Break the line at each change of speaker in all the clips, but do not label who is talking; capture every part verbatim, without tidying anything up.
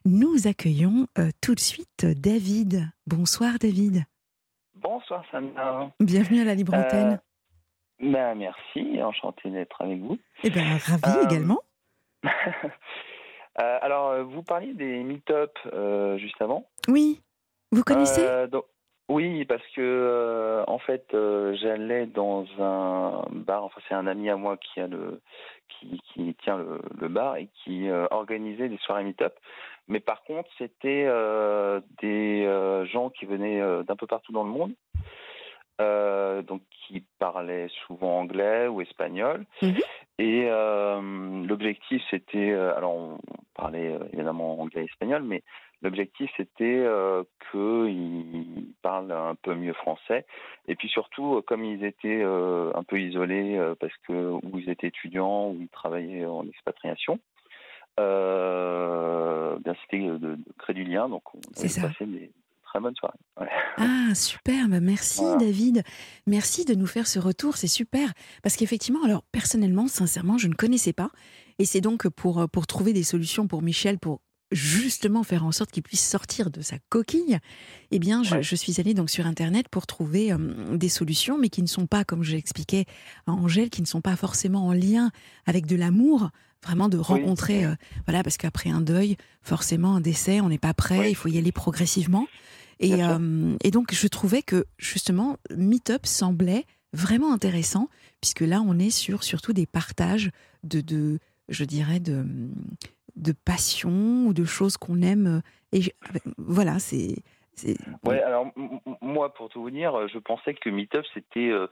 Nous accueillons euh, tout de suite David. Bonsoir David.
Bonsoir Sana.
Bienvenue à la Libre
Euh,
Antenne.
ben, merci, enchanté d'être avec vous.
Eh bien, ravi
Euh,
également.
euh, alors, euh, vous parliez des meet-up euh, juste avant.
Oui, vous connaissez?
Euh, donc, oui, parce que euh, en fait, euh, j'allais dans un bar. Enfin, c'est un ami à moi qui a le qui, qui tient le, le bar et qui euh, organisait des soirées meet-up. Mais par contre, c'était euh, des euh, gens qui venaient euh, d'un peu partout dans le monde. Euh, donc qui parlaient souvent anglais ou espagnol.
Mhm.
Et euh, l'objectif, c'était, euh, alors on parlait euh, évidemment anglais et espagnol, mais l'objectif, c'était euh, qu'ils parlent un peu mieux français. Et puis surtout, euh, comme ils étaient euh, un peu isolés, euh, parce que ou ils étaient étudiants, ou ils travaillaient en expatriation, euh, bien c'était de, de créer du lien. Donc on
C'est
avait
ça.
passé des très bonnes soirées. Ouais.
Ah, super, bah merci
Voilà.
David. Merci de nous faire ce retour, c'est super. Parce qu'effectivement, alors personnellement, sincèrement, je ne connaissais pas. Et c'est donc pour, pour trouver des solutions pour Michel, pour justement faire en sorte qu'il puisse sortir de sa coquille, eh bien, je,
Ouais.
je suis allée donc sur Internet pour trouver euh, des solutions, mais qui ne sont pas, comme je l'expliquais à Angèle, qui ne sont pas forcément en lien avec de l'amour, vraiment de
Oui,
rencontrer,
oui,
euh, voilà, parce qu'après un deuil, forcément un décès, on n'est pas prêt,
oui,
il faut y aller progressivement.
bien
Et,
sûr.
euh, et donc, je trouvais que, justement, Meetup semblait vraiment intéressant, puisque là, on est sur surtout des partages de, de je dirais, de, de passion ou de choses qu'on aime. Et je- voilà, c'est... c'est-
Ouais, alors m- m- moi, pour tout vous dire, je pensais que Meetup c'était, euh,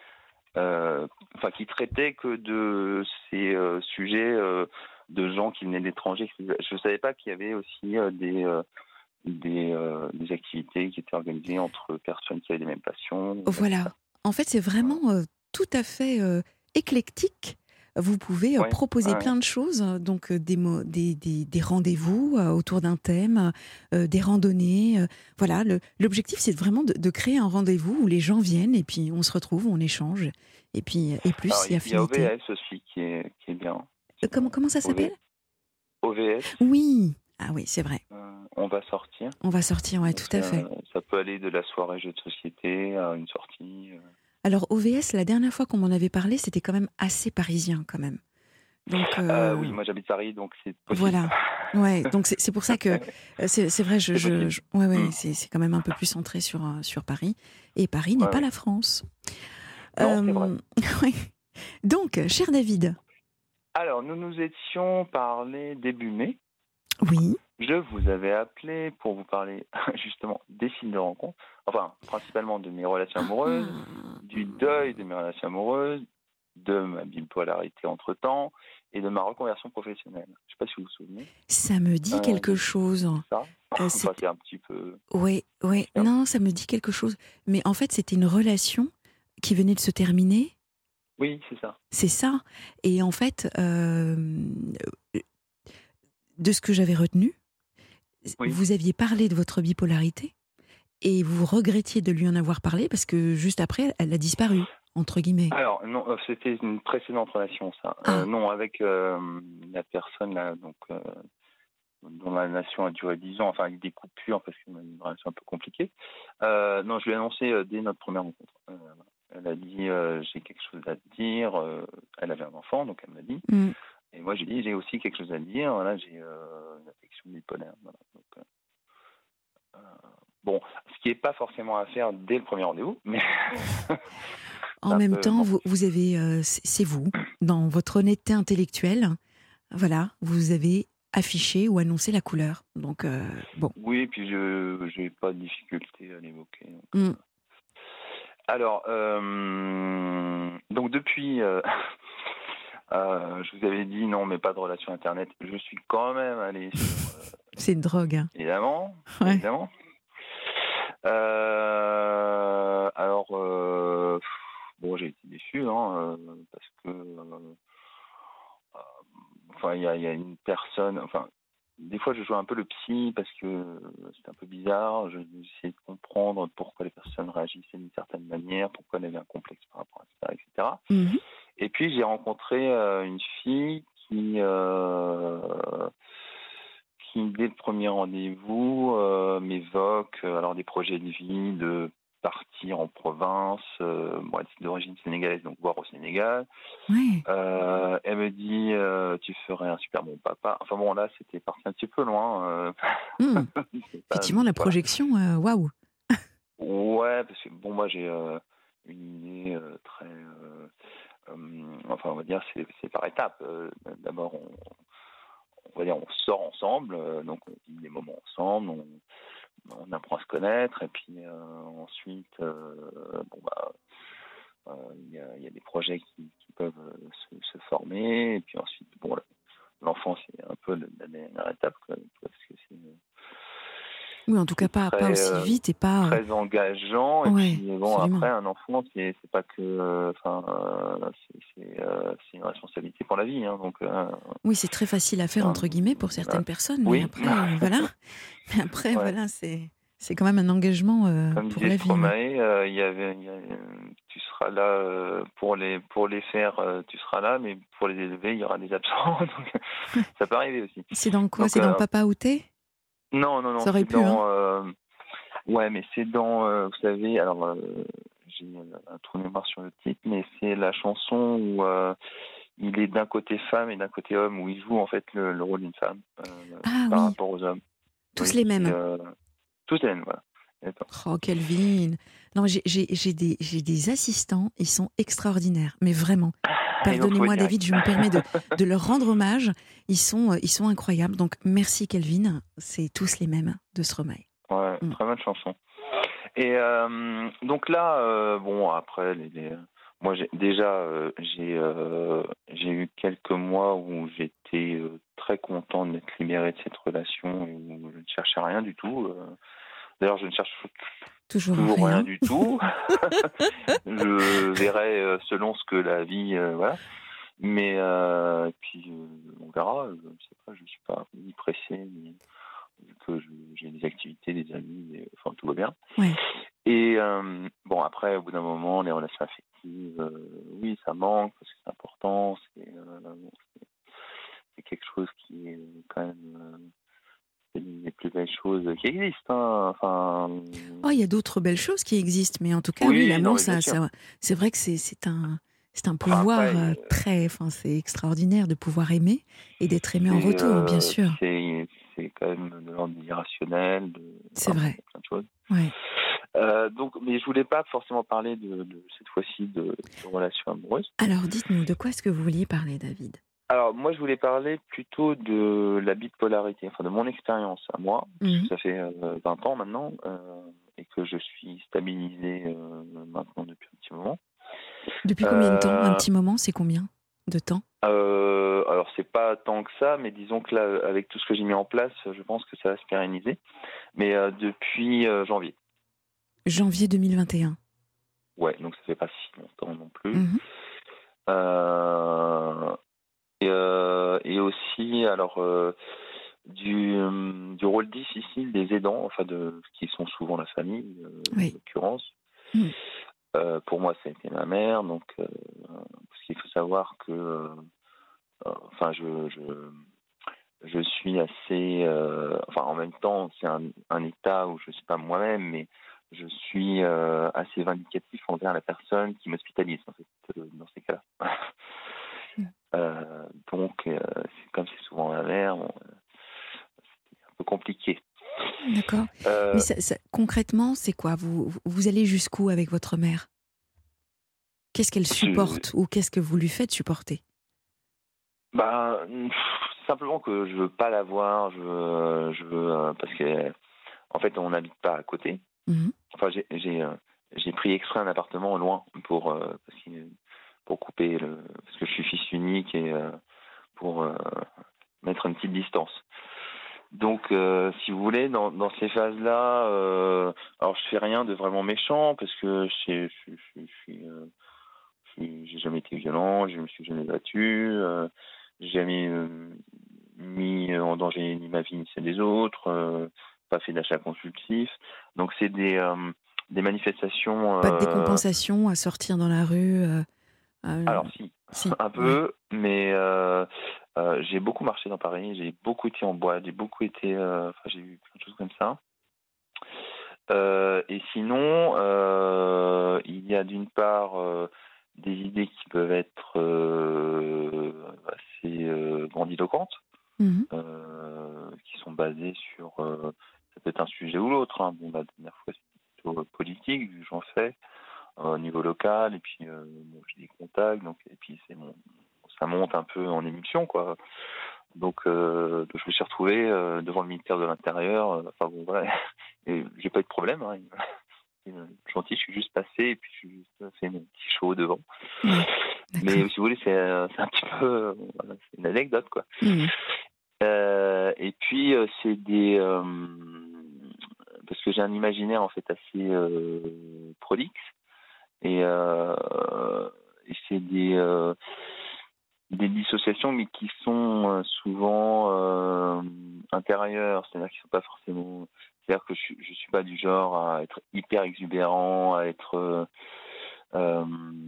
euh, enfin, qui traitait que de ces euh, sujets euh, de gens qui venaient de l'étranger. Je ne savais pas qu'il y avait aussi euh, des euh, des, euh, des activités qui étaient organisées entre personnes qui avaient les mêmes passions, des choses comme
Voilà.
ça.
En fait, c'est
Voilà.
vraiment euh, tout à fait euh, éclectique. Vous pouvez euh,
Ouais,
proposer
ouais.
plein de choses, euh, donc euh, des, mo- des, des, des rendez-vous euh, autour d'un thème, euh, des randonnées. euh, voilà, le- l'objectif, c'est vraiment de, de créer un rendez-vous où les gens viennent et puis on se retrouve, on échange. Et puis, et plus,
Alors
c'est
il y a
affinité.
O V S aussi qui est qui est bien.
Euh, comment, comment ça
O V
s'appelle?
O V S,
Oui. Ah oui, c'est vrai.
euh, on va sortir.
On va sortir, ouais, tout à
Ça,
fait.
ça peut aller de la soirée jeu de société à une sortie. euh.
Alors, O V S, la dernière fois qu'on m'en avait parlé, c'était quand même assez parisien, quand même. Donc,
Euh,
euh,
oui, moi j'habite Paris, donc c'est possible.
voilà. Ouais, donc c'est c'est pour ça que euh, c'est c'est vrai, je,
C'est
je,
possible.
je- ouais, ouais,
Hmm.
c'est c'est quand même un peu plus centré sur, euh, sur Paris. Et Paris n'est
Ouais,
pas
ouais.
la France.
Non, c'est vrai.
Euh, ouais. Donc, cher David,
Alors, nous nous étions parlé début mai.
oui.
Je vous avais appelé pour vous parler justement des signes de rencontre. Enfin, principalement de mes relations amoureuses,
Ah,
du deuil de mes relations amoureuses, de ma bipolarité entre-temps et de ma reconversion professionnelle. Je ne sais pas si vous vous souvenez.
ça me dit
Euh,
quelque chose.
c'est ça.
Euh,
Enfin,
c'est,
c'est un petit peu...
ouais, ouais, non, ça me dit quelque chose. Mais en fait, c'était une relation qui venait de se terminer.
Oui, c'est ça.
C'est ça. Et en fait, euh, de ce que j'avais retenu,
Oui.
vous aviez parlé de votre bipolarité. Et vous regrettiez de lui en avoir parlé parce que juste après, elle a disparu, entre guillemets.
Alors, non, euh, c'était une précédente relation, ça. Euh,
Ah,
non, avec euh, la personne, là, donc... euh, dont la relation a duré dix ans, enfin avec des coupures parce qu'on a une relation un peu compliquée. Euh, non, je lui ai annoncé euh, dès notre première rencontre. Euh, elle a dit euh, j'ai quelque chose à te dire. Euh, elle avait un enfant, donc elle me l'a dit.
mm.
Et moi j'ai dit j'ai aussi quelque chose à te dire. Voilà, j'ai euh, une affection bipolaire. Voilà. Donc, euh, euh, bon, ce qui n'est pas forcément à faire dès le premier rendez-vous, mais c'est
En
un
même
peu
temps,
bon.
vous, vous avez, euh, c'est c'est vous, dans votre honnêteté intellectuelle, voilà, vous avez affiché ou annoncé la couleur. Donc, euh, bon.
Oui, puis je n'ai pas de difficulté à l'évoquer. Donc, euh.
Mm.
Alors, euh, donc depuis, euh, euh, je vous avais dit non, mais pas de relation internet. Je suis quand même allé sur, euh,
C'est une drogue, hein.
évidemment,
Ouais.
évidemment. Euh, alors, euh, bon, j'ai été déçu, hein, euh, parce que, euh, euh, enfin, il y a, il y a une personne, enfin, des fois, je joue un peu le psy parce que c'est un peu bizarre. Je j'essaie de comprendre pourquoi les personnes réagissaient d'une certaine manière, pourquoi elles avaient un complexe par rapport à ça, et cetera.
Mhm.
Et puis, j'ai rencontré euh, une fille qui, euh, qui, dès le premier rendez-vous, euh, m'évoque euh, alors des projets de vie, de partir en province. Euh, moi, elle est d'origine sénégalaise, donc voir au Sénégal.
Ouais.
Euh, elle me dit, euh, tu ferais un super bon papa. Enfin bon, là, c'était parti un petit peu loin. euh.
Mmh.
C'est pas-
Effectivement, la
voilà.
projection, euh, waouh.
Ouais, parce que bon, moi, j'ai euh, une idée euh, très. euh, euh, enfin, on va dire, c'est, c'est par étapes. Euh, d'abord, on, on va dire, on sort ensemble, euh, donc on vit des moments ensemble, on, on apprend à se connaître, et puis euh, ensuite, euh, bon bah, euh, il y, a, il y a des projets qui, qui peuvent euh, se, se former, et puis ensuite, bon, l'enfant c'est un peu la dernière étape, quoi, parce que c'est,
Oui, en tout cas,
c'est
pas, pas
très,
aussi
euh,
vite et pas.
très engageant,
euh,
et
Ouais,
puis bon,
absolument.
après un enfant, c'est, c'est pas que, enfin, euh, c'est, c'est, euh, c'est une responsabilité pour la vie, hein, donc. Euh,
Oui, c'est très facile à faire,
euh,
entre guillemets, pour
euh,
certaines personnes, mais
oui,
après, euh, voilà. Mais après,
ouais.
voilà, c'est, c'est quand même un engagement euh,
Comme
pour
disait
la vie, oui.
Stromae, euh, il y avait, il y a- tu seras là euh, pour les pour les faire, euh, tu seras là, mais pour les élever, il y aura des absents. Donc, ça peut arriver aussi.
C'est dans quoi?
Donc
C'est dans
euh,
Papa Outé?
non, non, non,
Ça aurait
c'est
pu, hein?
dans euh, ouais, mais c'est dans, euh, vous savez, alors euh, j'ai un trou de mémoire sur le titre, mais c'est la chanson où euh, il est d'un côté femme et d'un côté homme, où il joue en fait le, le rôle d'une femme euh,
Ah
par
oui,
rapport aux hommes.
tous
Oui,
les
et,
mêmes.
euh, tous les mêmes, voilà. D'accord.
Oh, Kelvin. Non, j'ai j'ai- j'ai des, j'ai des assistants, ils sont extraordinaires, mais vraiment.
Et donc faut
Pardonnez-moi,
direct.
David, je me permets de, de leur rendre hommage. Ils sont, euh, ils sont incroyables. Donc, merci, Kelvin. C'est tous les mêmes de Stromae.
Ouais,
Mm.
très bonne chanson. Et euh, donc là, euh, bon, après, les, les- moi, j'ai, déjà, euh, j'ai, euh, j'ai eu quelques mois où j'étais euh, très content d'être libéré de cette relation et où je ne cherchais rien du tout. euh. D'ailleurs, je ne cherche
Toujours
toujours rien
rien.
du tout. Je verrai euh, selon ce que la vie, euh, voilà. Mais euh, et puis, euh, on verra. Je ne sais pas, je suis pas ni pressé ni vu que je- j'ai des activités, des amis, et, enfin tout va bien.
Ouais.
Et euh, bon, après, au bout d'un moment, les relations affectives, euh, oui, ça manque parce que c'est important, c'est, euh, bon, c'est, c'est quelque chose qui est quand même euh, c'est une des plus belles choses qui existent. Hein. Enfin,
Oh, il y a d'autres belles choses qui existent, mais en tout cas, oui,
oui, non,
l'amour,
mais bien
ça,
sûr.
ça, c'est vrai que c'est, c'est un, c'est un
Enfin,
pouvoir
après,
euh,
euh,
très, enfin, c'est extraordinaire de pouvoir aimer et d'être aimé en
c'est,
retour, bien
euh,
sûr.
c'est, c'est quand même de l'ordre de l'irrationnel, de,
C'est
enfin, bon,
vrai.
il y a plein de choses.
Ouais.
Euh, donc, mais je voulais pas forcément parler de, de cette fois-ci de, de relations amoureuses.
Alors, dites-nous, de quoi est-ce que vous vouliez parler, David?
Alors, moi, je voulais parler plutôt de la bipolarité, enfin de mon expérience à moi, puisque
Mhm.
ça fait euh, vingt ans maintenant, euh, et que je suis stabilisé euh, maintenant depuis un petit moment.
Depuis combien de temps? Un
Euh,
petit moment, c'est combien de temps?
euh, alors, c'est pas tant que ça, mais disons que là, avec tout ce que j'ai mis en place, je pense que ça va se pérenniser. Mais euh, depuis euh, janvier.
Janvier deux mille vingt et un.
Ouais, donc ça fait pas si longtemps non plus.
Mhm.
Euh, et, euh, et aussi, alors, euh, du, euh, du rôle difficile des aidants, enfin de qui sont souvent la famille, euh, en
Oui.
l'occurrence.
Mhm.
Euh, pour moi, ça a été ma mère, donc euh, parce qu'il faut savoir que, euh, enfin, je, je je suis assez, euh, enfin, en même temps, c'est un, un état où je ne suis pas moi-même, mais je suis euh, assez vindicatif envers la personne qui m'hospitalise en fait, euh, dans ces cas-là.
Mhm.
Euh, donc, euh, c'est comme c'est souvent la mère, bon, c'est un peu compliqué.
D'accord. Mais
Euh,
ça, ça- concrètement, c'est quoi? Vous, vous vous allez jusqu'où avec votre mère? Qu'est-ce qu'elle
je,
supporte ou qu'est-ce que vous lui faites supporter?
bah, pff, simplement que je veux pas la voir, je veux, je veux euh, parce que en fait, on n'habite pas à côté.
Mhm.
Enfin, j'ai j'ai euh, j'ai pris exprès un appartement loin pour euh, parce que- pour couper le parce que je suis fils unique et euh, pour euh, mettre une petite distance. Donc, euh, si vous voulez, dans, dans ces phases-là, euh, alors je fais rien de vraiment méchant parce que je, je, je, je, je suis, euh, je suis- j'ai jamais été violent, je me suis jamais battu, euh, j'ai jamais euh, mis en danger ni ma vie ni celle des autres, euh, pas fait d'achat compulsif. Donc, c'est des euh, des manifestations.
Pas de
Euh,
décompensation à sortir dans la rue euh, euh,
alors si.
Si,
un
ouais.
peu, mais euh, euh, j'ai beaucoup marché dans Paris, j'ai beaucoup été en boîte, j'ai beaucoup été, euh, enfin j'ai vu plein de choses comme ça. Euh, et sinon, euh, il y a d'une part euh, des idées qui peuvent être euh, assez euh, grandiloquentes,
Mhm.
euh, qui sont basées sur, euh, ça peut être un sujet ou l'autre. Hein. Bon, la dernière fois, c'était plutôt politique, vu que j'en fais euh, au niveau local, et puis euh, bon, j'ai des contacts, donc et puis c'est mon, ça monte un peu en émulsion, quoi. Donc, euh, je me suis retrouvé euh, devant le ministère de l'Intérieur. euh, Enfin bon, voilà, et j'ai pas eu de problème. Hein. Il est gentil, je suis juste passé et puis je suis juste fait mon petit show devant.
Ouais,
Mais
d'accord.
si vous voulez, c'est, euh, c'est un petit peu, euh, voilà, c'est une anecdote, quoi.
Mhm.
Euh, et puis euh, c'est des, euh, parce que j'ai un imaginaire en fait assez euh, prolixe et, euh, et c'est des euh, des dissociations, mais qui sont euh, souvent euh, intérieures, c'est-à-dire qu'ils sont pas forcément. C'est-à-dire que je, je suis pas du genre à être hyper exubérant, à être euh, euh,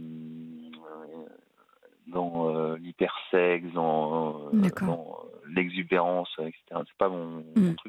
dans euh, l'hypersexe, dans, euh,
D'accord.
dans l'exubérance, et cetera. C'est pas mon, mon
Mhm.
truc.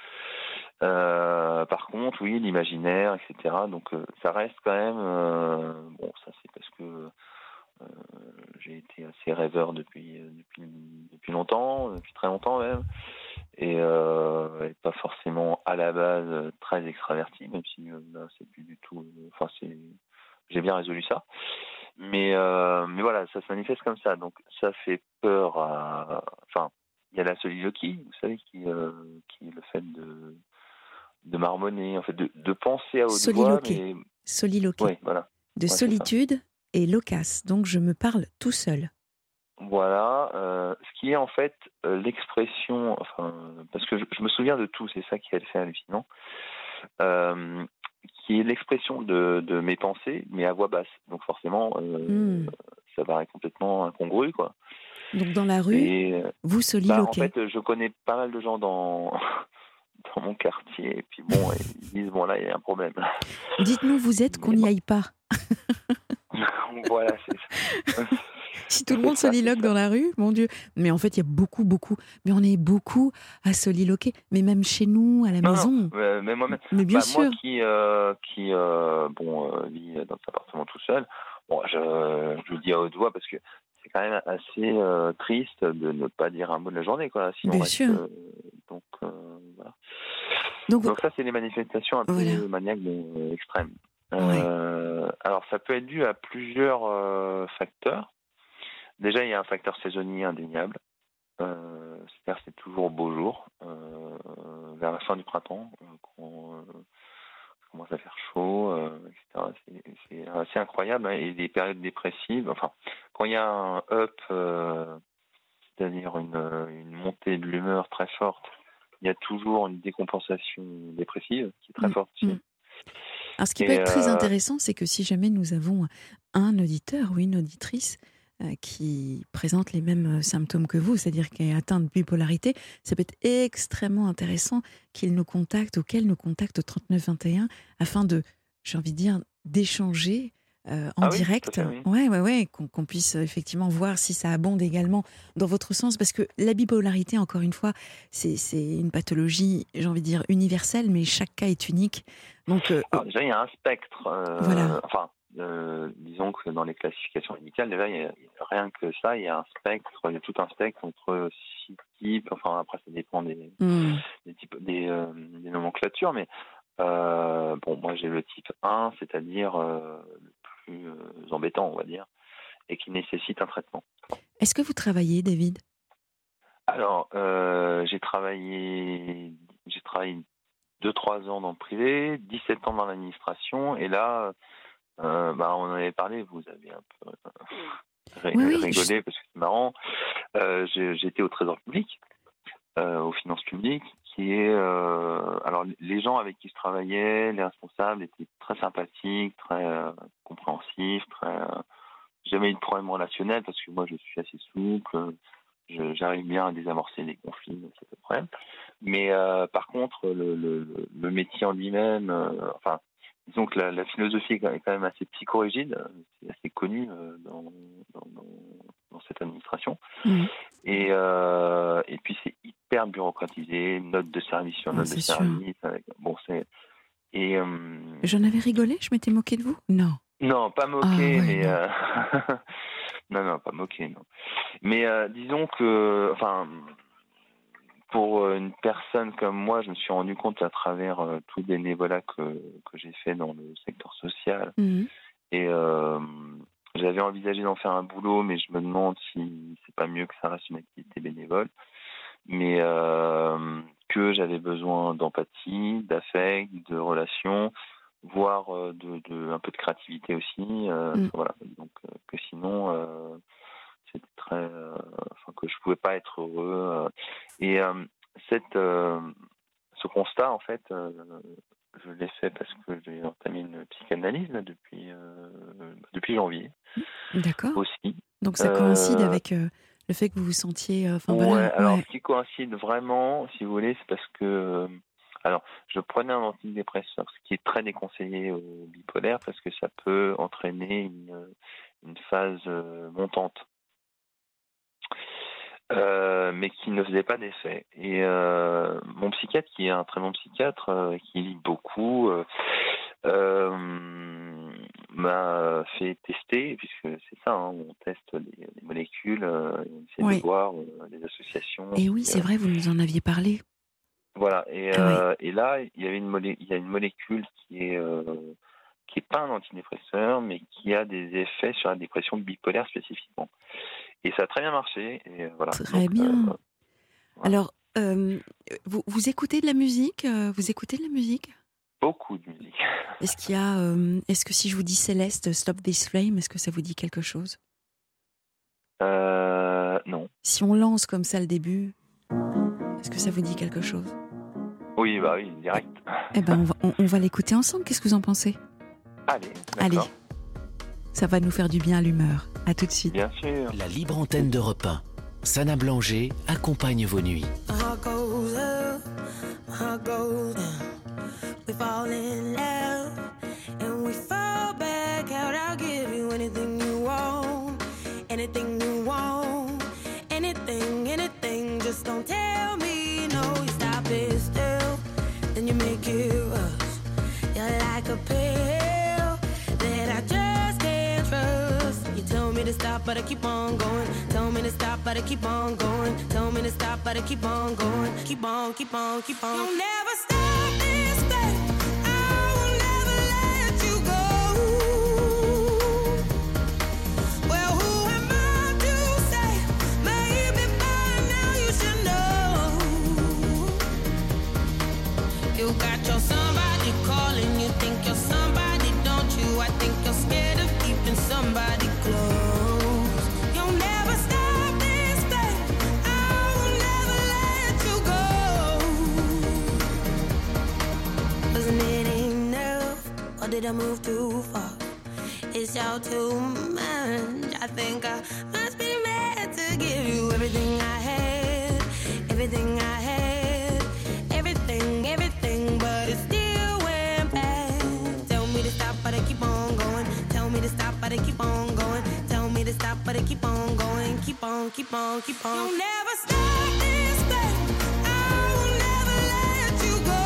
Euh, par contre, oui, l'imaginaire, et cetera. Donc, euh, ça reste quand même. Euh, bon, ça c'est parce que euh, j'ai été assez rêveur depuis, euh, depuis, depuis longtemps, depuis très longtemps même, et, euh, et pas forcément à la base euh, très extraverti, même si euh, là c'est plus du tout. euh, Enfin, c'est, j'ai bien résolu ça. Mais, euh, mais voilà, ça se manifeste comme ça. Donc ça fait peur à. Enfin, il y a la soliloquie, vous savez, qui, euh, qui est le fait de, de marmonner, en fait, de, de penser à haute voix,
Soliloquer.
mais.
Soliloquer.
Oui, voilà.
De
Ouais, c'est ça.
solitude et loquace. Donc je me parle tout seul.
Voilà, euh, ce qui est en fait euh, l'expression, enfin, parce que je, je me souviens de tout, c'est ça qui est le fait hallucinant, euh, qui est l'expression de, de mes pensées, mais à voix basse. Donc forcément, euh,
Hmm.
ça paraît complètement incongru, quoi.
Donc dans la rue,
Et euh,
vous
bah, en
soliloquez.
fait, je connais pas mal de gens dans dans mon quartier, et puis bon, ils disent bon là, il y a un problème.
Dites-nous, vous êtes qu'on
Mais
n'y
bon,
aille pas.
voilà, c'est ça.
Si tout le
C'est
monde
ça, c'est
soliloque
ça.
dans la rue, mon Dieu. Mais en fait, il y a beaucoup, beaucoup. Mais on est beaucoup à soliloquer. Mais même chez nous, à la
Non, non,
maison.
euh, mais moi-même,
Mais bien
bah, moi
sûr.
qui, euh, qui euh, bon, euh, vis dans cet appartement tout seul, bon, je, je le dis à haute voix parce que c'est quand même assez euh, triste de ne pas dire un mot de la journée, quoi, si on
Bien
reste.
sûr.
euh, donc, euh, voilà.
Donc,
Donc ça, c'est des manifestations un
voilà.
peu maniaques euh, extrêmes.
Ouais.
Euh, alors, ça peut être dû à plusieurs euh, facteurs. Déjà, il y a un facteur saisonnier indéniable. Euh, c'est-à-dire que c'est toujours beau jour, euh, vers la fin du printemps, euh, quand euh, commence à faire chaud, euh, et cetera. C'est, c'est assez incroyable, hein. Et des périodes dépressives, enfin, quand il y a un up, euh, c'est-à-dire une, une montée de l'humeur très forte, il y a toujours une décompensation dépressive qui est très
Mm,
forte
mm.
aussi.
Alors, ce qui peut
Et
être très
euh,
intéressant, c'est que si jamais nous avons un auditeur ou une auditrice euh, qui présente les mêmes euh, symptômes que vous, c'est-à-dire qui est atteint de bipolarité, ça peut être extrêmement intéressant qu'il nous contacte ou qu'elle nous contacte au trente-neuf vingt et un afin de, j'ai envie de dire, d'échanger euh, en
ah oui, tout à
direct.
fait, oui.
Ouais, ouais, ouais, qu'on qu'on puisse euh, effectivement voir si ça abonde également dans votre sens, parce que la bipolarité, encore une fois, c'est c'est une pathologie, j'ai envie de dire, universelle, mais chaque cas est unique. Donc, euh,
Alors déjà, il y a un spectre, euh,
voilà.
enfin, euh, disons que dans les classifications médicales, déjà, il y a, rien que ça, il y a un spectre, il y a tout un spectre entre six types, enfin après ça dépend des,
Mmh.
des types, des, euh, des nomenclatures, mais euh, bon, moi j'ai le type un, c'est-à-dire euh, le plus euh, embêtant, on va dire, et qui nécessite un traitement.
Est-ce que vous travaillez, David?
Alors, euh, j'ai travaillé, j'ai travaillé deux trois ans dans le privé, dix-sept ans dans l'administration, et là, Euh, bah, on en avait parlé, vous avez un peu
Oui,
euh,
oui. je-
rigolé parce que c'est marrant. Euh, j'ai- J'étais au Trésor public, euh, aux finances publiques, qui est... euh, alors, les gens avec qui je travaillais, les responsables, étaient très sympathiques, très euh, compréhensifs, très... Euh, j'ai jamais eu de problème relationnel parce que moi, je suis assez souple, je- j'arrive bien à désamorcer les conflits, donc c'est pas de problème. Mais euh, par contre, le, le, le métier en lui-même, euh, enfin, disons que la, la philosophie est quand même assez psychorigide, c'est assez connu euh, dans, dans, dans, dans cette administration.
Mmh.
Et, euh, et puis c'est hyper bureaucratisé, note de service sur
Ah,
note
c'est
de
sûr.
service. Avec, bon, c'est et euh,
J'en avais rigolé, je m'étais moquée de vous? Non.
non, pas
Ah
moqué,
ouais,
mais
non.
euh, non, non, pas moqué, non. Mais euh, disons que, enfin, pour une personne comme moi, je me suis rendu compte à travers euh, tout le bénévolat que que j'ai fait dans le secteur social.
Mmh.
Et euh, j'avais envisagé d'en faire un boulot, mais je me demande si c'est pas mieux que ça reste une activité bénévole. Mais euh, que j'avais besoin d'empathie, d'affect, de relations, voire euh, de, de un peu de créativité aussi. Euh,
Mmh.
voilà. Donc euh, que sinon euh, c'était très, euh, enfin que je pouvais pas être heureux. euh. Et euh, cette, euh, ce constat en fait. Euh, je l'ai fait parce que j'ai entamé une psychanalyse là, depuis, euh, depuis janvier
D'accord.
aussi.
Donc ça coïncide
Euh,
avec, heu, le fait que vous vous sentiez, heu, enfin
ouais,
voilà,
alors
ouais.
ce qui coïncide vraiment, si vous voulez, c'est parce que euh, alors je prenais un antidépresseur, ce qui est très déconseillé aux bipolaires parce que ça peut entraîner une, une phase euh, montante. Euh, mais qui ne faisait pas d'effet. Et euh, mon psychiatre, qui est un très bon psychiatre, euh, qui lit beaucoup, euh, euh, m'a fait tester, puisque c'est ça, hein, on teste les, les molécules, euh, on essaie de
Ouais.
voir euh, les associations.
Et oui,
Qui,
c'est
euh,
vrai, vous nous en aviez parlé.
voilà. Et,
Ah ouais.
euh, et là, il y avait une molé- il y a une molécule qui est euh, qui est pas un antidépresseur, mais qui a des effets sur la dépression bipolaire spécifiquement. Et ça a très bien marché. Et voilà.
Très
Donc, euh,
bien.
voilà.
Alors, hem, vous vous écoutez de la musique, heu, vous écoutez de la musique?
Beaucoup de musique.
Est-ce qu'il y a, hem, est-ce que si je vous dis Céleste, Stop This Flame, est-ce que ça vous dit quelque chose?
Euh, non.
Si on lance comme ça le début, est-ce que ça vous dit quelque chose?
Oui, bah oui, direct.
Eh ben, on va on on va l'écouter ensemble, qu'est-ce que vous en pensez?
Allez,
Allez,
d'accord.
ça va nous faire du bien à l'humeur. À tout de suite.
Bien sûr.
La libre antenne d'Europe un. Sana Blanger accompagne vos nuits.
My heart goes up, my heart goes down. We fall in love and we fall back out. I'll give you anything you want, anything you want, anything, anything. Just don't tell me no. You stop it still, then you make it rush. You're like a pill that I just can't trust. You tell me to stop, but I keep on going. Tell me to stop, but I keep on going. Tell me to stop, but I keep on going. Keep on, keep on, keep on. You'll never stop this thing. I will never let you go. Well, who am I to say? Maybe by now you should know. You got your somebody calling. You think you're somebody, don't you? I think you're scared of keeping somebody close. You'll never stop this thing. I will never let you go. Wasn't it enough, or did I move too far? It's all too much. I think I must be mad to give you everything I had, everything I had, everything, everything, but it still went bad. Tell me to stop, but I keep on going. Tell me to stop, but I keep on going. Tell me to stop, but I keep on going. Keep on, keep on, keep on. You'll never stop this thing. I will never let you go.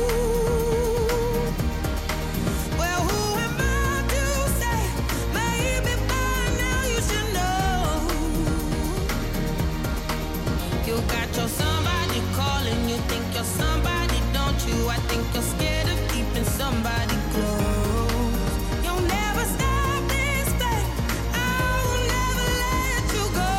Well, who am I to say? Maybe by now you should know. You got your somebody calling. You think you're somebody, don't you? I think you're scared of keeping somebody close. You'll never stop this thing. I will never let you go.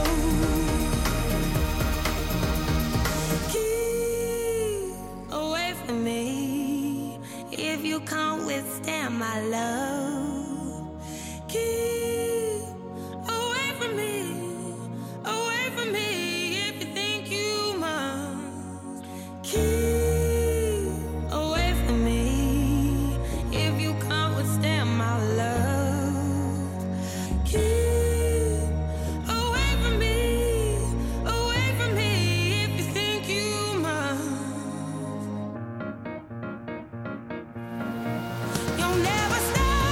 Keep away from me if you can't withstand my love. Keep away from me, away from me if you think you must. Keep away from me if you can't withstand my love. Keep away from me, away from me if you think you must. You'll never stop.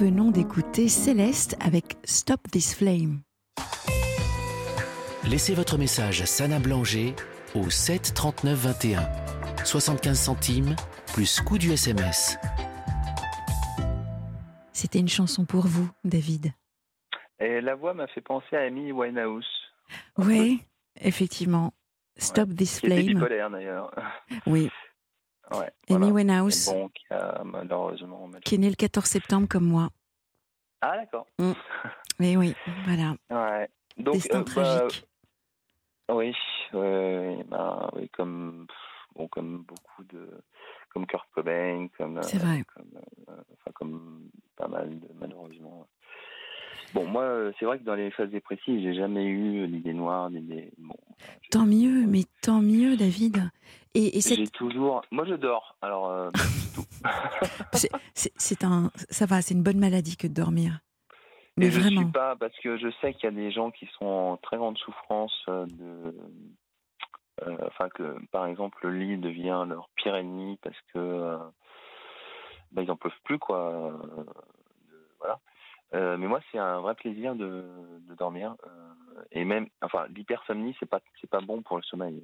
venons d'écouter Céleste avec Stop This Flame.
Laissez votre message à Sana Blanger au sept trente-neuf vingt et un. soixante-quinze centimes plus coût du S M S.
C'était une chanson pour vous, David.
Et la voix m'a fait penser à Amy Winehouse.
Oui, effectivement. Stop
Ouais.
This
Qui était
Flame.
bipolaire d'ailleurs.
Oui,
Ouais,
Amy
voilà.
Winehouse,
Et bon, qui a malheureusement.
qui est née le quatorze septembre comme moi.
Ah d'accord.
Mm. Mais oui, voilà.
Ouais. Donc,
Destin
euh, bah,
tragique.
oui, ouais, bah, oui, comme bon, comme beaucoup de, comme Kurt Cobain, comme,
C'est
euh,
vrai.
comme, euh, enfin, comme pas mal de, malheureusement. Bon, moi, euh, c'est vrai que dans les phases dépressives, j'ai jamais eu l'idée noire, l'idée. Bon, voilà, j'ai-
Tant mieux, mais tant mieux, David. Et, et cette-
j'ai toujours. Moi, je dors. Alors, euh, c'est tout.
c'est, c'est- c'est un, ça va, c'est une bonne maladie que de dormir. Mais
Et je
vraiment.
suis pas, parce que je sais qu'il y a des gens qui sont en très grande souffrance euh, de, euh, enfin que par exemple le lit devient leur pire ennemi parce que euh, bah, ils en peuvent plus quoi. euh, de- voilà. Euh, mais moi c'est un vrai plaisir de, de dormir euh, et même, enfin l'hypersomnie c'est pas c'est pas bon pour le sommeil.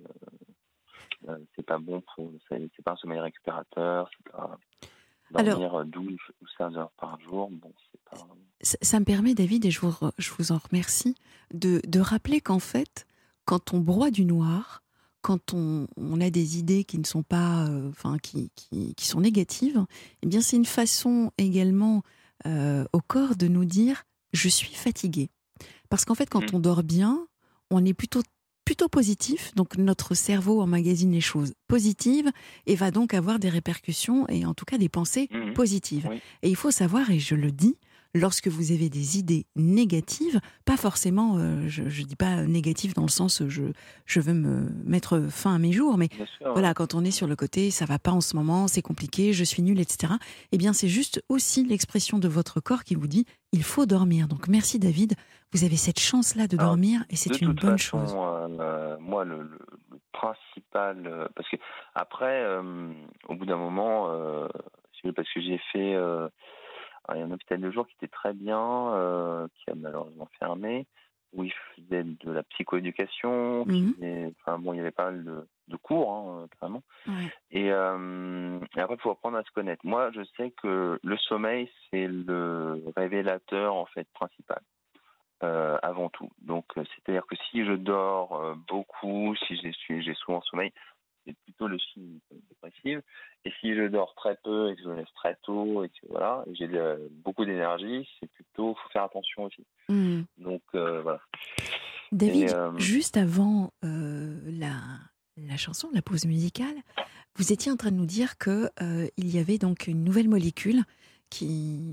Euh, euh, c'est pas bon pour, c'est, c'est pas un sommeil récupérateur. C'est pas
Alors,
dormir douze ou quinze heures par jour. Bon c'est pas.
ça, ça me permet, David, et je vous, re- je vous en remercie, de, de rappeler qu'en fait, quand on broie du noir, quand on, on a des idées qui ne sont pas, euh, enfin, qui, qui, qui sont négatives, eh bien, c'est une façon également euh, au corps de nous dire je suis fatigué. Parce qu'en fait, quand
Mm.
on dort bien, on est plutôt plutôt positif, donc notre cerveau emmagasine les choses positives et va donc avoir des répercussions et en tout cas des pensées
Mhm.
positives.
Oui.
Et il faut savoir, et je le dis, lorsque vous avez des idées négatives, pas forcément, euh, je ne dis pas négatives dans le sens euh, je, je veux me mettre fin à mes jours, mais
Bien sûr.
voilà,
ouais.
quand on est sur le côté, ça va pas en ce moment, c'est compliqué, je suis nulle, et cetera. Eh bien, c'est juste aussi l'expression de votre corps qui vous dit il faut dormir. Donc, merci David, vous avez cette chance-là de
Alors,
dormir et
De
c'est une
toute
bonne
façon,
chose.
euh, euh, moi, le, le- le principal, euh, parce que après, euh, au bout d'un moment, euh, si vous voulez, parce que j'ai fait euh, il y a un hôpital de jour qui était très bien, euh, qui a malheureusement fermé, où ils faisaient de la psychoéducation, qui
Mhm.
faisaient- enfin bon, il y avait pas mal de, de cours, hein, carrément.
Ouais.
Et, euh, et après, il faut apprendre à se connaître. Moi, je sais que le sommeil, c'est le révélateur en fait principal. Euh, avant tout. Donc, euh, c'est-à-dire que si je dors euh, beaucoup, si j'ai, suis- j'ai souvent sommeil, c'est plutôt le signe dépressif. Et si je dors très peu et que je me lève très tôt et que voilà, et j'ai de- beaucoup d'énergie, c'est plutôt, faut faire attention aussi.
Mhm.
Donc euh, voilà.
David,
Et, euh,
juste avant euh, la, la chanson, la pause musicale, vous étiez en train de nous dire que euh, il y avait donc une nouvelle molécule qui,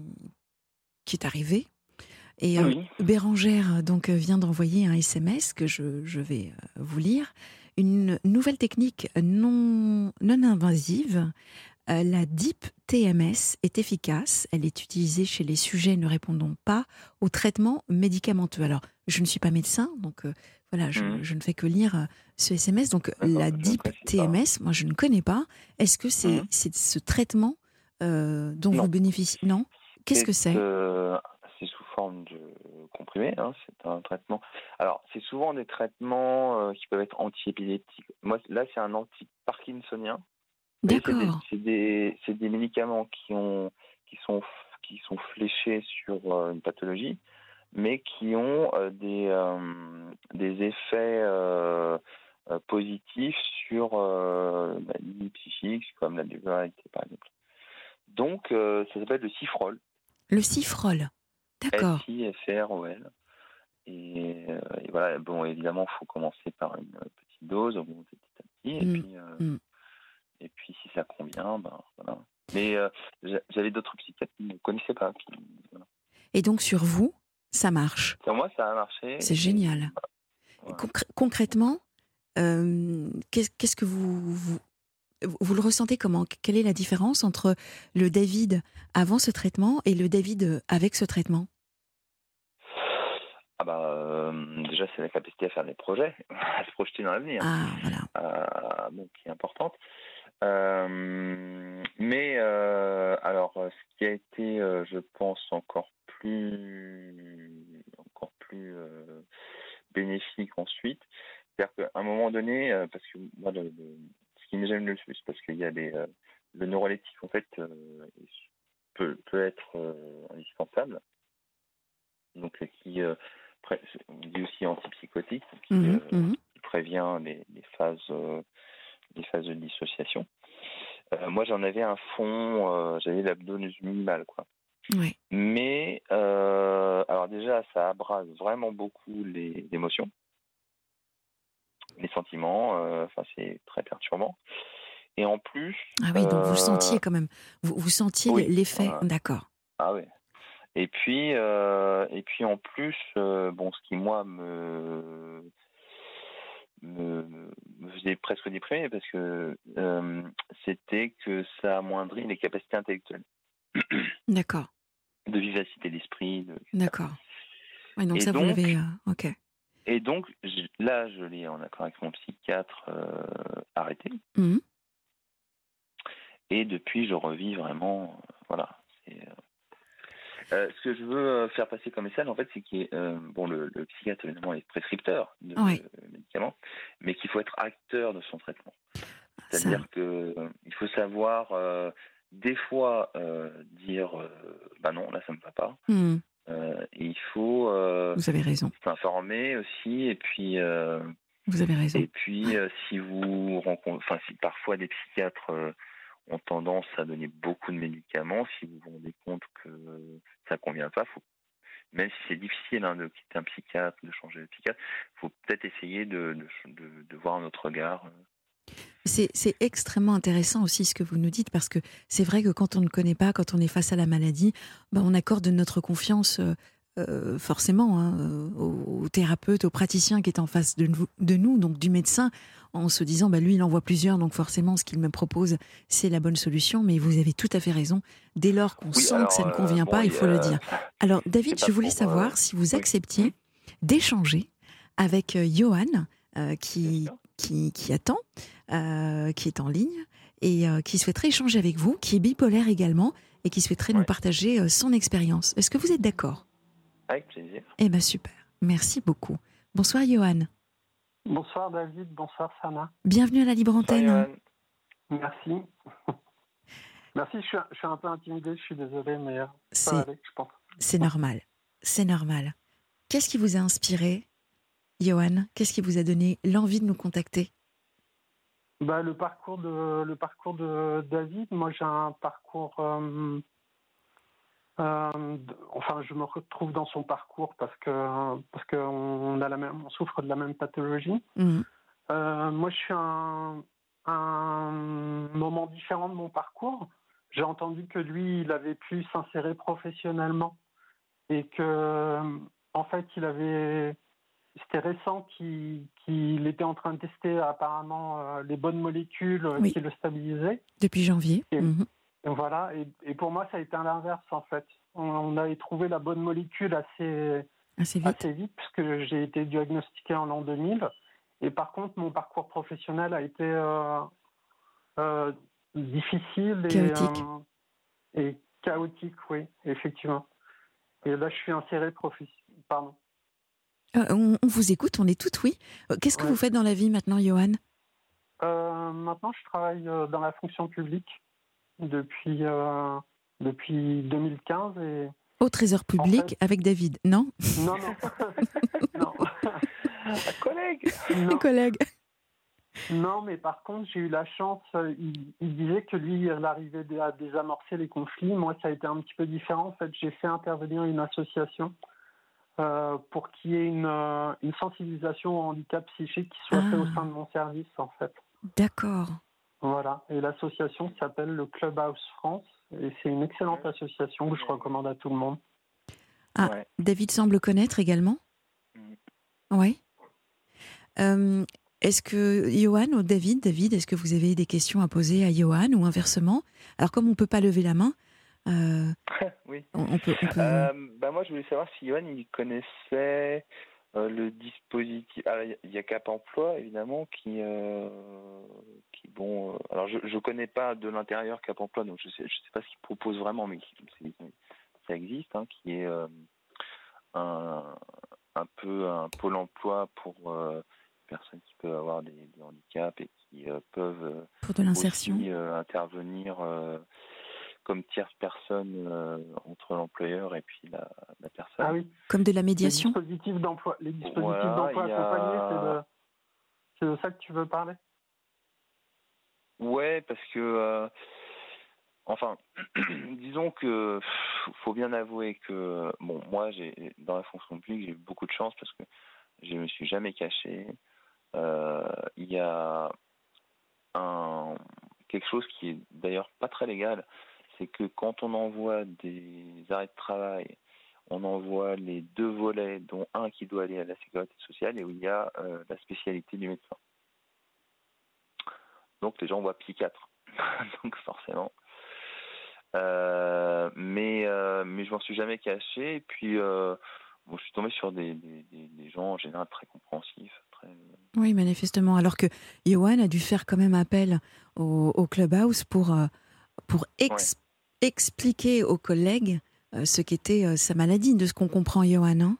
qui est arrivée. Et euh,
oui,
Bérangère donc euh, vient d'envoyer un S M S que je, je vais euh, vous lire. Une nouvelle technique non, non invasive, euh, la Deep T M S, est efficace. Elle est utilisée chez les sujets ne répondant pas au traitement médicamenteux. Alors, je ne suis pas médecin, donc euh, voilà, je,
Mhm.
je ne fais que lire euh, ce S M S. Donc,
D'accord,
la
je ne
Deep
précise
T M S, moi je ne connais pas. Est-ce que c'est
Mhm.
c'est ce traitement euh, dont
Non.
vous bénéficiez? Non. Qu'est-ce que c'est?
euh, c'est sous forme de comprimé, hein, c'est un traitement. Alors, c'est souvent des traitements euh, qui peuvent être antiépileptiques. Moi, là, c'est un anti-parkinsonien. Vous voyez, c'est des,
D'accord.
c'est des, c'est des médicaments qui, ont, qui, sont, qui sont fléchés sur euh, une pathologie, mais qui ont euh, des, euh, des effets euh, euh, positifs sur euh, la ligne psychique, comme la dualité, par exemple. Donc, euh, ça s'appelle le Cifrol,
Le Cifrol. D'accord.
S I F R O L. Et, euh, et voilà, bon, évidemment, il faut commencer par une petite dose, augmenter petit à petit, et
Mm,
puis... euh,
mm.
Et puis, si ça convient, ben voilà. Mais euh, j'a- j'avais d'autres psychiatres qui ne connaissaient pas. Puis, voilà.
Et donc sur vous, ça marche.
Sur moi, ça a marché.
C'est
Et,
génial.
voilà.
Concr- concrètement, euh, qu'est- qu'est-ce que vous, vous vous le ressentez comment? Quelle est la différence entre le David avant ce traitement et le David avec ce traitement?
Ah bah, euh, déjà, c'est la capacité à faire des projets, à se projeter dans l'avenir,
Ah, voilà.
euh, bon, qui est importante. Euh, Mais euh, alors, ce qui a été, euh, je pense, encore plus, encore plus euh, bénéfique ensuite, c'est-à-dire qu'à un moment donné, euh, parce que moi, le, le- ce qui me gêne le plus, parce qu'il y a des, euh, le neuroleptique en fait euh, peut, peut être euh, indispensable, donc euh, qui euh, pré- on dit aussi antipsychotique, qui,
Mhm,
euh,
mhm.
qui prévient les, les phases, euh, les phases de dissociation. Euh, moi, j'en avais un fond, euh, j'avais l'abdomen minimale, quoi.
Ouais.
Mais, euh, alors déjà, ça abrase vraiment beaucoup les émotions, les sentiments, euh, enfin, c'est très perturbant. Et en plus...
Ah oui, donc vous le
euh,
sentiez quand même. Vous, vous sentiez
oui,
l'effet.
euh,
D'accord.
ah oui. Et puis, euh, et puis en plus, euh, bon, ce qui, moi, me, me, me faisait presque déprimer, parce que euh, c'était que ça amoindrit les capacités intellectuelles,
D'accord.
de vivacité d'esprit, de, et cetera.
D'accord. Ouais, donc
Et
ça, vous
donc,
l'avez... euh, ok.
Et donc, je- là, je l'ai en accord avec mon psychiatre euh, arrêté.
Mhm.
Et depuis, je revis vraiment. euh, voilà. C'est, euh, euh, ce que je veux euh, faire passer comme message, en fait, c'est que euh, bon, le, le psychiatre, évidemment, est prescripteur de
Ouais.
euh, médicaments, mais qu'il faut être acteur de son traitement.
Ça.
C'est-à-dire que euh, il faut savoir, euh, des fois, euh, dire euh, bah non, là, ça me va pas.
Mhm.
Euh, et il faut euh,
Vous avez raison.
s'informer aussi, et puis. Euh,
Vous avez raison.
Et puis, euh, si vous rencontrez, enfin, si parfois des psychiatres euh, ont tendance à donner beaucoup de médicaments, si vous vous rendez compte que ça convient pas, faut, même si c'est difficile hein, de quitter un psychiatre, de changer de psychiatre, il faut peut-être essayer de, de, de, de voir un autre regard.
C'est, c'est extrêmement intéressant aussi ce que vous nous dites, parce que c'est vrai que quand on ne connaît pas, quand on est face à la maladie, ben on accorde notre confiance euh, euh, forcément hein, euh, au, au thérapeute, au praticien qui est en face de nous, de nous, donc du médecin, en se disant bah, lui il en voit plusieurs, donc forcément ce qu'il me propose c'est la bonne solution. Mais vous avez tout à fait raison, dès lors qu'on
Oui,
sent
alors,
que ça ne
euh,
convient
bon,
pas, il
il,
faut le
euh,
dire. Alors David,
c'est
je
pas
voulais
pour,
savoir
euh,
si vous
oui.
acceptiez
Mmh,
d'échanger avec euh, Johan, euh,
bien
qui,
sûr.
qui, qui attend, euh, qui est en ligne, et euh, qui souhaiterait échanger avec vous, qui est bipolaire également, et qui souhaiterait nous
Ouais,
partager euh, son expérience. Est-ce que vous êtes d'accord ?
avec plaisir.
Eh bien super, merci beaucoup. Bonsoir Johan,
Bonsoir David, bonsoir Sana.
bienvenue à la Libre
Bonsoir,
Antenne.
Johan.
Merci. Merci, je suis, je suis un peu intimidé, je suis désolé, mais euh, ça va
C'est,
aller, je pense.
c'est normal, c'est normal. Qu'est-ce qui vous a inspiré, Johan ? Qu'est-ce qui vous a donné l'envie de nous contacter ?
Bah, le parcours de le parcours de David, moi j'ai un parcours, euh, euh, de- enfin je me retrouve dans son parcours parce que parce qu'on a la même, on souffre de la même pathologie.
Mhm.
Euh, moi je suis un un moment différent de mon parcours. J'ai entendu que lui, il avait pu s'insérer professionnellement et que en fait il avait c'était récent qu'il, qu'il était en train de tester apparemment euh, les bonnes molécules euh,
Oui,
qui le stabilisaient.
depuis janvier.
Et,
Mhm.
et voilà. Et, et pour moi, ça a été à l'inverse en fait. On, on avait trouvé la bonne molécule assez
Assez vite.
assez vite puisque j'ai été diagnostiqué en l'an deux mille. Et par contre, mon parcours professionnel a été euh, euh, difficile et,
Chaotique.
euh, et chaotique, oui, effectivement. Et là, je suis inséré professionnel. Pardon.
Euh, on, on vous écoute, on est toutes oui. Euh, Qu'est-ce que
Ouais.
vous faites dans la vie maintenant, Johan ?
Euh, maintenant, je travaille euh, dans la fonction publique depuis, euh, depuis deux mille quinze. Et
Au Trésor
en
public
fait,
avec David, non ?
non, non, non.
Un collègue.
non,
Collègue.
non, mais par contre, j'ai eu la chance. euh, Il, il disait que lui, il arrivait à désamorcer les conflits. Moi, ça a été un petit peu différent. En fait, j'ai fait intervenir une association euh, pour qu'il y ait une, euh, une sensibilisation au handicap psychique qui soit faite au sein
Ah,
de mon service, en fait.
d'accord.
Voilà. Et l'association s'appelle le Clubhouse France. Et c'est une excellente association que je recommande à tout le monde.
Ah,
Ouais.
David semble connaître également ?
Mm.
Oui. Euh, est-ce que Johan ou David, David, est-ce que vous avez des questions à poser à Johan ou inversement ? Alors comme on ne peut pas lever la main, euh,
Oui.
on, on peut... On peut...
Euh, bah moi, je voulais savoir si Johan, il connaissait Euh, le dispositif, ah, il y a Cap Emploi évidemment qui, euh, qui bon, euh, alors je je connais pas de l'intérieur Cap Emploi, donc je sais je sais pas ce qu'ils proposent vraiment, mais qui- ça existe, hein, qui est euh, un un peu un pôle emploi pour euh, personnes qui peuvent avoir des, des handicaps et qui euh, peuvent euh,
Pour de l'insertion.
aussi euh, intervenir euh, comme tierce personne euh, entre l'employeur et puis la, la personne.
Ah oui,
Comme de la
les
médiation.
dispositifs d'emploi, les dispositifs
Voilà,
d'emploi
il y
accompagnés, c'est de,
a...
c'est de ça que tu veux parler?
Ouais, parce que... euh, Enfin, disons que pff, faut bien avouer que... Bon, moi, j'ai dans la fonction publique, j'ai eu beaucoup de chance parce que je me suis jamais caché. Euh, Il y a un, quelque chose qui est d'ailleurs pas très légal, c'est que quand on envoie des arrêts de travail, on envoie les deux volets, dont un qui doit aller à la sécurité sociale et où il y a euh, la spécialité du médecin. Donc les gens voient psychiatre. Donc forcément. Euh, mais, euh, mais je m'en suis jamais caché. Et puis, euh, bon, je suis tombé sur des, des, des, des gens en général très compréhensifs, très,
Oui, manifestement. Alors que Johan a dû faire quand même appel au, au Clubhouse pour, euh, pour
ouais.
ex- expliquer aux collègues euh, ce qu'était euh, sa maladie, de ce qu'on comprend, Johan. Hein.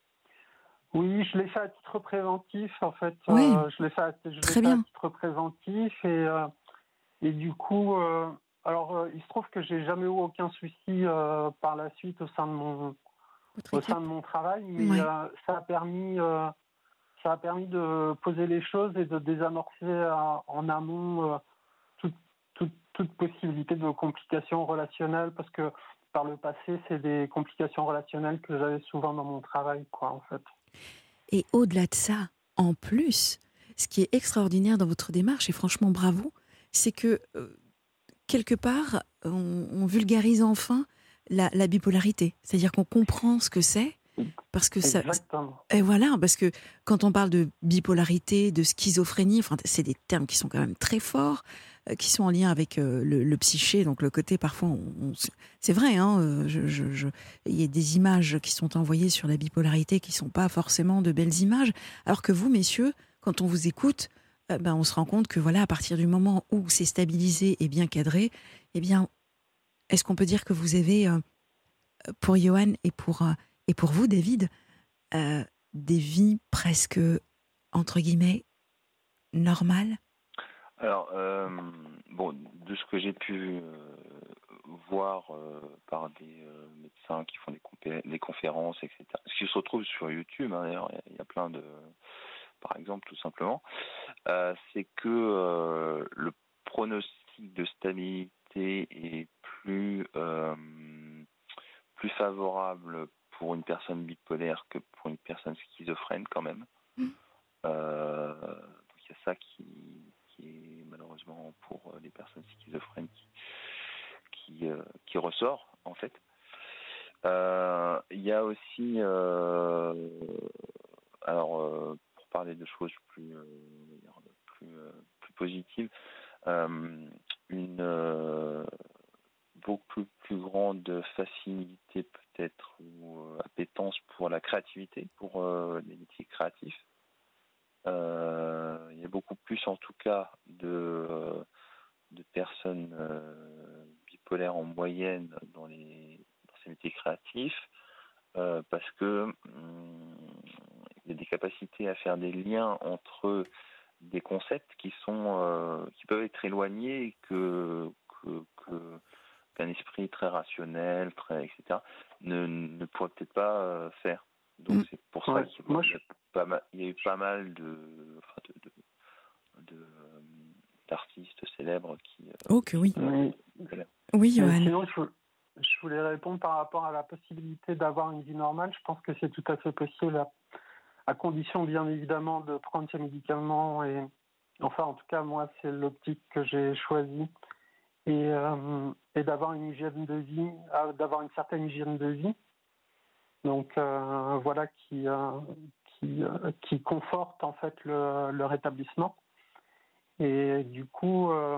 Oui, je l'ai fait à titre préventif, en fait.
Oui,
Euh, je l'ai fait, à, je l'ai
très
fait à
bien.
titre préventif et, euh, et du coup, euh, alors euh, il se trouve que j'ai jamais eu aucun souci euh, par la suite au sein de mon,
Votre
au
équipe.
sein de mon travail, mais
Ouais.
euh, ça a permis, euh, ça a permis de poser les choses et de désamorcer euh, en amont euh, toute, toute, toute possibilité de complications relationnelles, parce que par le passé, c'est des complications relationnelles que j'avais souvent dans mon travail, quoi, en fait.
Et au-delà de ça, en plus, ce qui est extraordinaire dans votre démarche, et franchement bravo, c'est que euh, quelque part, on, on vulgarise enfin la, la bipolarité. C'est-à-dire qu'on comprend ce que c'est, parce que ça...
Exactement.
Et voilà, parce que quand on parle de bipolarité, de schizophrénie, enfin, c'est des termes qui sont quand même très forts, euh, qui sont en lien avec euh, le, le psyché, donc le côté parfois, on, on- c'est vrai, hein, euh, je, je, je- il y a des images qui sont envoyées sur la bipolarité qui sont pas forcément de belles images, alors que vous, messieurs, quand on vous écoute, euh, ben, on se rend compte que voilà, à partir du moment où c'est stabilisé et bien cadré, eh bien, est-ce qu'on peut dire que vous avez, euh, pour Johan et pour, euh, et pour vous, David, euh, des vies presque, entre guillemets, normales?
Alors, euh, bon, de ce que j'ai pu euh, voir euh, par des euh, médecins qui font des, compé- des conférences, et cetera. Ce qui se retrouve sur YouTube, hein, d'ailleurs, il y, y a plein de, par exemple, tout simplement, euh, c'est que euh, le pronostic de stabilité est plus euh, plus favorable pour une personne bipolaire que pour une personne schizophrène, quand même.
Mmh.
Euh, donc il y a ça qui, qui est malheureusement pour les personnes schizophrènes qui, qui, euh, qui ressort en fait. Euh, Il y a aussi, euh, alors euh, pour parler de choses plus, euh, plus, euh, plus positives, euh, une euh, beaucoup plus grande facilité peut-être ou euh, appétence pour la créativité, pour euh, les métiers créatifs. Euh, il y a beaucoup plus, en tout cas, de, euh, de personnes euh, bipolaires en moyenne dans, les, dans ces métiers créatifs, euh, parce que hum, il y a des capacités à faire des liens entre des concepts qui sont euh, qui peuvent être éloignés et que, que, que qu'un esprit très rationnel, très et cetera ne, ne pourrait peut-être pas euh, faire. Donc
Mmh.
c'est pour ça
Ouais,
qu'il y a,
moi, je...
pas mal, il y a eu pas mal de, enfin de, de, de d'artistes célèbres qui. Euh,
Oh que oui.
qui
Mais,
Oui,
mais
Johan.
sinon, je, je voulais répondre par rapport à la possibilité d'avoir une vie normale. Je pense que c'est tout à fait possible, à, à condition, bien évidemment, de prendre ces médicaments. Et enfin, en tout cas, moi, c'est l'optique que j'ai choisie. Et, euh, et d'avoir une hygiène de vie, euh, d'avoir une certaine hygiène de vie. Donc euh, voilà qui, euh, qui, euh, qui conforte en fait le, le rétablissement. Et du coup, euh,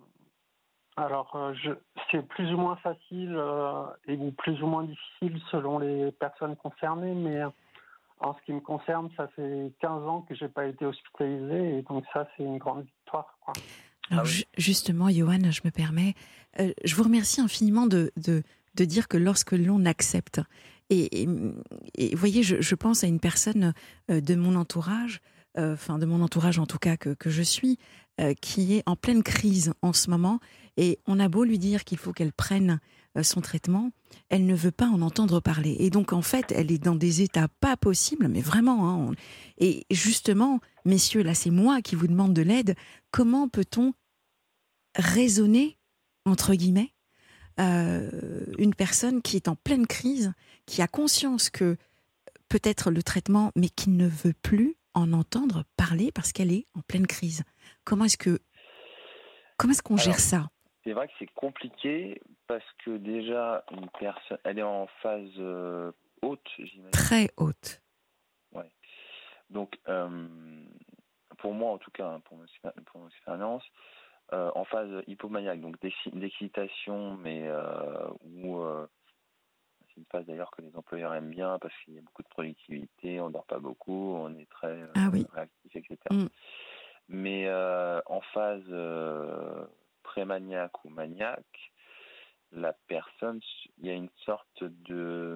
alors euh, je, c'est plus ou moins facile euh, et ou plus ou moins difficile selon les personnes concernées, mais En ce qui me concerne, ça fait quinze ans que j'ai pas été hospitalisé, et donc ça, c'est une grande victoire, quoi.
Alors
Ah oui.
ju- justement, Johan, je me permets, euh, je vous remercie infiniment de, de, de dire que lorsque l'on accepte, et, et, et vous voyez, je, je pense à une personne euh, de mon entourage, euh, enfin de mon entourage en tout cas que, que je suis, euh, qui est en pleine crise en ce moment, et on a beau lui dire qu'il faut qu'elle prenne euh, son traitement, elle ne veut pas en entendre parler. Et donc en fait, elle est dans des états pas possibles, mais vraiment. Hein, on- Et justement, messieurs, là c'est moi qui vous demande de l'aide. Comment peut-on raisonner, entre guillemets, euh, une personne qui est en pleine crise, qui a conscience que peut-être le traitement, mais qui ne veut plus en entendre parler parce qu'elle est en pleine crise. Comment est-ce que comment est-ce qu'on
Alors,
gère ça?
c'est vrai que c'est compliqué parce que déjà, une personne, elle est en phase euh, haute, j'imagine.
Très haute.
Ouais. Donc, euh, pour moi, en tout cas, hein, pour mon, expé- pour mon expérience, euh, en phase hypomaniaque, donc d'exci- d'excitation, mais euh, où euh, c'est une phase d'ailleurs que les employeurs aiment bien parce qu'il y a beaucoup de productivité, on dort pas beaucoup, on est très euh,
Ah oui.
réactif, et cetera.
Mm.
Mais euh, en phase euh, pré-maniaque ou maniaque, la personne, il y a une sorte de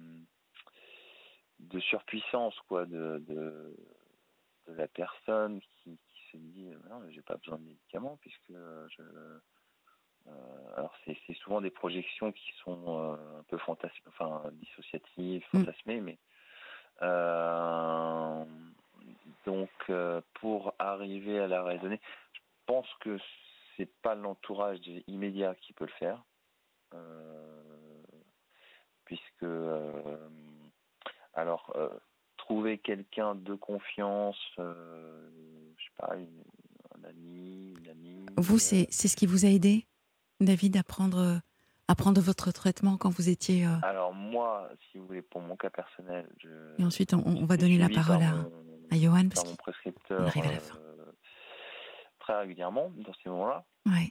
de surpuissance, quoi, de, de, de la personne qui, qui se dit euh, non, j'ai pas besoin de médicaments puisque euh, je euh, alors c'est, c'est souvent des projections qui sont euh, un peu fantasmes, enfin dissociatives,
Mm.
fantasmées, mais euh, donc euh, pour arriver à la raisonner, je pense que c'est pas l'entourage immédiat qui peut le faire, euh, puisque euh, alors euh, trouver quelqu'un de confiance, euh, je sais pas, une, un ami, une amie.
Vous,
euh,
c'est c'est ce qui vous a aidé, David, à prendre, à prendre votre traitement quand vous étiez... euh,
Alors moi, si vous voulez, pour mon cas personnel, je,
Et ensuite, on, on va
j'étais
donner la
suivi
parole
par
à,
mon,
à Johan, parce
par mon
qu'on
prescripteur
arrive à la fin.
euh, très régulièrement dans ces moments-là.
Ouais.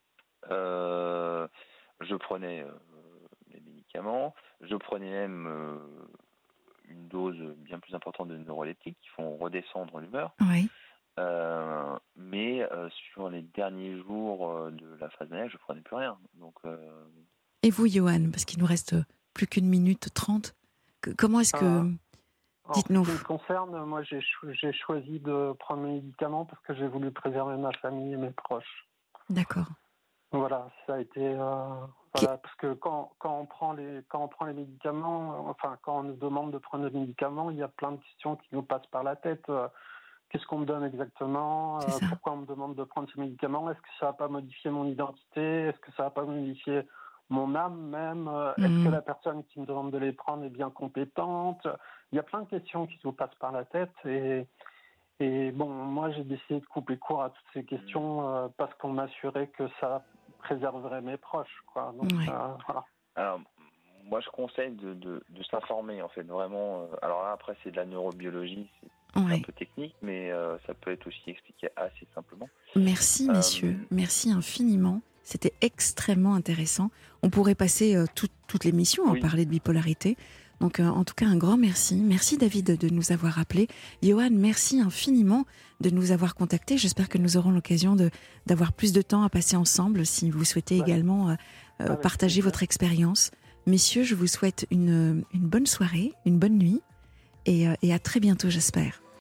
Euh, je prenais euh, mes médicaments, je prenais même euh, une dose bien plus importante de neuroleptiques qui font redescendre l'humeur.
Ouais.
Euh, mais euh, sur les derniers jours euh, de la phase maniaque, je prenais plus rien. Donc, euh,
Et vous, Johan, parce qu'il nous reste plus qu'une minute trente, que- comment est-ce que...
Euh, En
Dites-nous.
ce qui me concerne, moi, j'ai, cho- j'ai choisi de prendre mes médicaments parce que j'ai voulu préserver ma famille et mes proches.
D'accord.
Voilà, ça a été... euh, voilà, parce que quand, quand, on prend les, quand on prend les médicaments, euh, enfin, quand on nous demande de prendre des médicaments, il y a plein de questions qui nous passent par la tête. Euh, Qu'est-ce qu'on me donne exactement?
C'est
Euh,
ça.
Pourquoi on me demande de prendre ces médicaments? Est-ce que ça va pas modifier mon identité? Est-ce que ça va pas modifier mon âme même? Euh, Est-ce
Mhm.
que la personne qui me demande de les prendre est bien compétente? Il y a plein de questions qui nous passent par la tête. Et, et bon, moi, j'ai décidé de couper court à toutes ces questions euh, parce qu'on m'assurait que ça préserverait mes proches, quoi. Donc,
Ouais.
euh, voilà.
alors, moi, je conseille de, de, de s'informer, en fait, vraiment. euh, alors là, après, c'est de la neurobiologie, c'est un
Ouais.
peu technique, mais euh, ça peut être aussi expliqué assez simplement.
Merci,
Euh,
messieurs. Merci infiniment. C'était extrêmement intéressant. On pourrait passer euh, tout- toute l'émission à
Oui.
parler de bipolarité. Donc, euh, en tout cas, un grand merci. Merci, David, de nous avoir appelés. Johan, merci infiniment de nous avoir contactés. J'espère que nous aurons l'occasion de, d'avoir plus de temps à passer ensemble si vous souhaitez
Ouais.
également euh, euh,
Avec
partager
plaisir.
votre expérience. Messieurs, je vous souhaite une, une bonne soirée, une bonne nuit et, euh, et à très bientôt, j'espère.